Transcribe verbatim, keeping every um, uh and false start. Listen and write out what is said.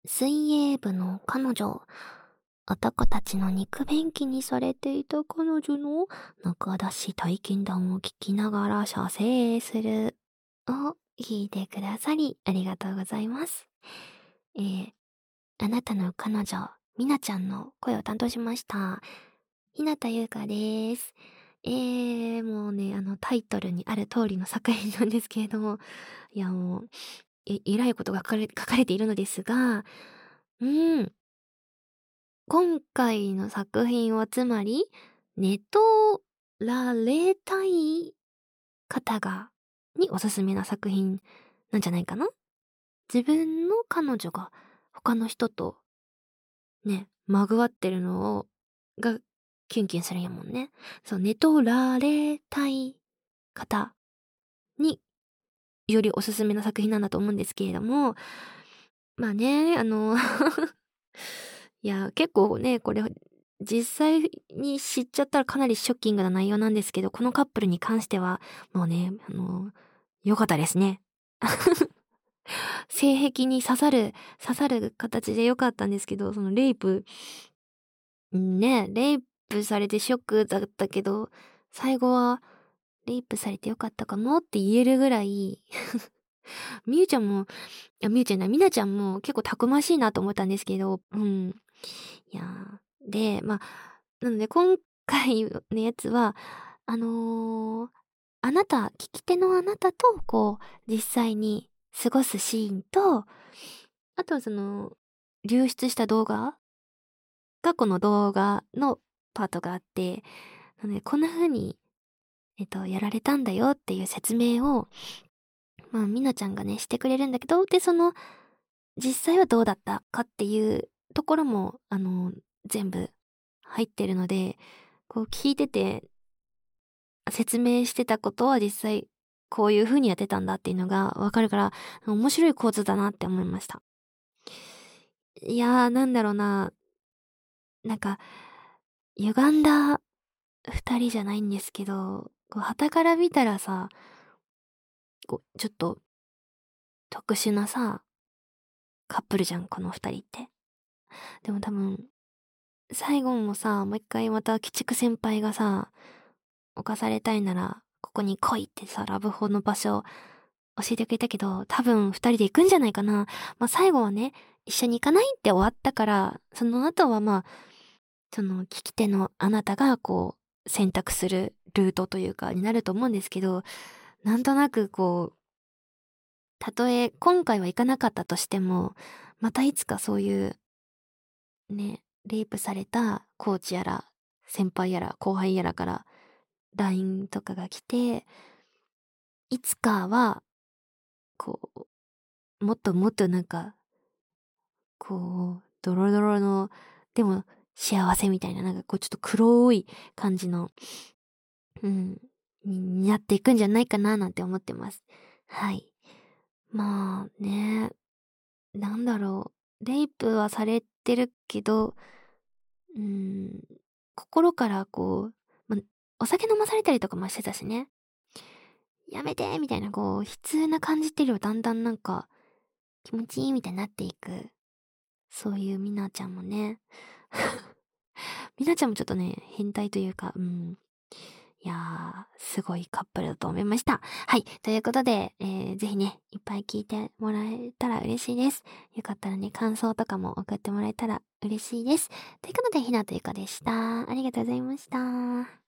水泳部の彼女、男たちの肉便器にされていた彼女の中出し体験談を聞きながら射精するを聞いてくださりありがとうございます。えー、あなたの彼女、みなちゃんの声を担当しました。日向優香です。えー、もうね、あのタイトルにある通りの作品なんですけれども、いやもう、え、えらいことが書かれ、書かれているのですが、うーん。今回の作品はつまり、寝取られたい方が、におすすめな作品なんじゃないかな。自分の彼女が他の人とね、まぐわってるのを、がキュンキュンするんやもんね。そう、寝取られたい方によりおすすめな作品なんだと思うんですけれども、まあね、あのいや、結構ね、これ、実際に知っちゃったらかなりショッキングな内容なんですけど、このカップルに関しては、もうね、あの、良かったですね。性癖に刺さる、刺さる形で良かったんですけど、そのレイプ、ね、レイプされてショックだったけど、最後は、レイプされてよかったかもって言えるぐらいみゆちゃんも、いや、みゆちゃんだ、みなちゃんも結構たくましいなと思ったんですけど、うん。いやー、で、まあ、なので今回のやつは、あのーあなた、聞き手のあなたと、こう、実際に過ごすシーンと、あとはその、流出した動画がこの動画のパートがあって、なので、こんな風に、えっと、やられたんだよっていう説明を、まあ、みなちゃんがね、してくれるんだけど、で、その、実際はどうだったかっていうところも、あの、全部入ってるので、こう聞いてて、説明してたことは実際こういう風にやってたんだっていうのがわかるから、面白い構図だなって思いました。いやー、なんだろうな。なんか、歪んだ二人じゃないんですけど、こう、傍から見たらさ、こう、ちょっと特殊なさ、カップルじゃん、この二人って。でも多分、最後もさ、もう一回また鬼畜先輩がさ、犯されたいなら、ここに来いってさ、ラブホの場所教えてくれたけど、多分二人で行くんじゃないかな。まあ、最後はね、一緒に行かないって終わったから、その後はまあ、その聞き手のあなたがこう、選択するルートというか、になると思うんですけど、なんとなくこう、たとえ今回は行かなかったとしても、またいつかそういう、ね、レイプされたコーチやら、先輩やら後輩やらから ライン とかが来て、いつかは、こう、もっともっとなんか、こう、ドロドロの、でも幸せみたいな、なんかこうちょっと黒い感じの、うん、になっていくんじゃないかななんて思ってます。はい。まあね、なんだろう。レイプはされてるけど、うん、心からこう、ま、お酒飲まされたりとかもしてたしね。やめてみたいな、こう、悲痛な感じっていうよりはだんだんなんか、気持ちいいみたいになっていく。そういうみなちゃんもね。みなちゃんもちょっとね、変態というか、うん。いやー、すごいカップルだと思いました。はい。ということで、えー、ぜひね、いっぱい聞いてもらえたら嬉しいです。よかったらね、感想とかも送ってもらえたら嬉しいです。ということで、ひなとゆかでした。ありがとうございました。